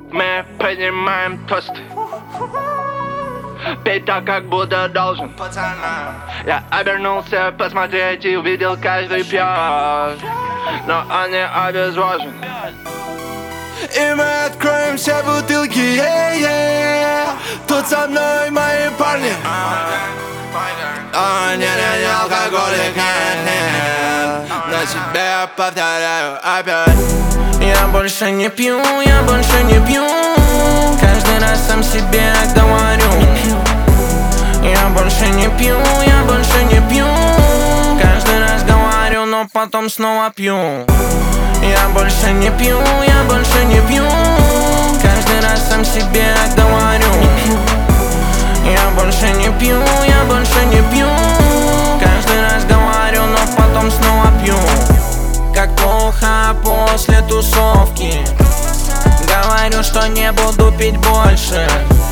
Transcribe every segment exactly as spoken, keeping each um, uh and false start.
Мы поднимаем тост. Пей так, как будто должен. Я обернулся посмотреть и увидел, каждый пьет, но он не обезвожен. И мы откроем все бутылки, yeah, yeah. Тут со мной мои парни. О, не-не-не, алкоголик, нет. На себе повторяю опять. Я больше не пью, я больше не пью. Каждый раз сам себе говорю. Я больше не пью, я больше не пью. Каждый раз говорю, но потом снова пью. Я больше не пью, я больше не пью. Каждый раз сам себе говорю. Я больше не пью, я больше не пью. Каждый раз говорю, но потом снова пью. Как плохо после тусовки. Говорю, что не буду пить больше.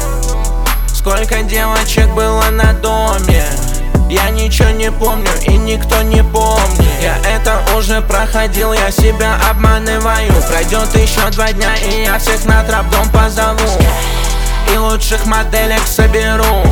Сколько девочек было на доме, я ничего не помню и никто не помнит. Я это уже проходил, я себя обманываю. Пройдет еще два дня и я всех на трап-дом позову и лучших моделек соберу.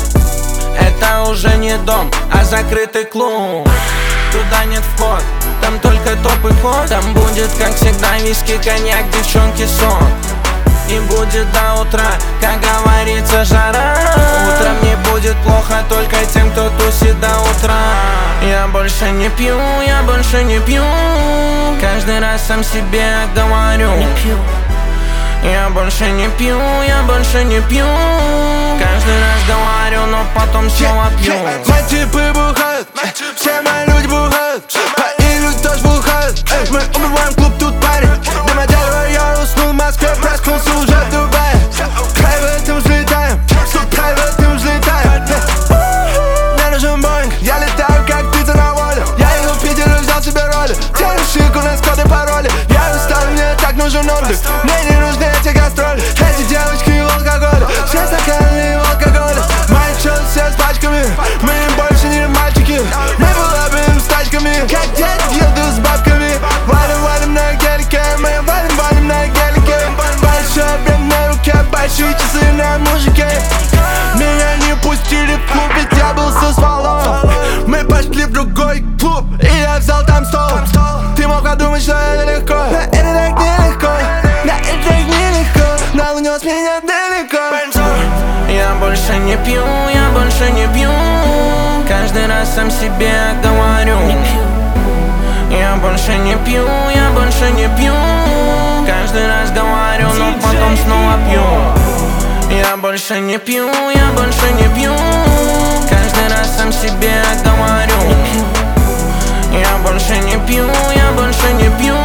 Это уже не дом, а закрытый клуб. Туда нет вход, там только топ и ход. Там будет, как всегда, виски, коньяк, девчонки, сон. И будет до утра, как говорится, жара. Утром не будет плохо только тем, кто тусит до утра. Я больше не пью, я больше не пью. Каждый раз сам себе говорю. Я больше не пью, я больше не пью. Каждый раз говорю, но потом снова пью. Мои типы бухают, все мои люди бухают. Мои люди тоже бухают. Мы убиваем клуб, тут парень. Дыма дерева, я уснул в Москве, проснулся уже в Дубае. Прайветом взлетаем, прайветом взлетаем. Мне нужен боинг, я летаю как птица на воле. Я еду в Питер и взял себе роли. Девушек, у нас коды пароли. Я устал, мне так нужен отдых. Мне не нужны эти гастроли. Эти девочки в алкоголе, все стаканы в алкоголе. Мои челы все с пачками, мы больше не мальчики. Мы булабим с тачками, как дети еду с бабками. Валим, валим на гелике, мы валим, валим на гелике. Большой объем на руке, большие часы на мужике. Меня не пустили в клуб, ведь я был со стволом. Мы пошли в другой клуб, и я взял там стол. Ты мог подумать, что это легко, но это так нелегко. Да это так нелегко, но унес меня далеко. Я больше не пью, я больше не пью. Каждый раз сам себе говорю. Я больше не пью, я больше не пью. Каждый раз говорю, но потом снова пью. Я больше не пью, я больше не пью. Каждый раз сам себе говорю. Я больше не пью, я больше не пью.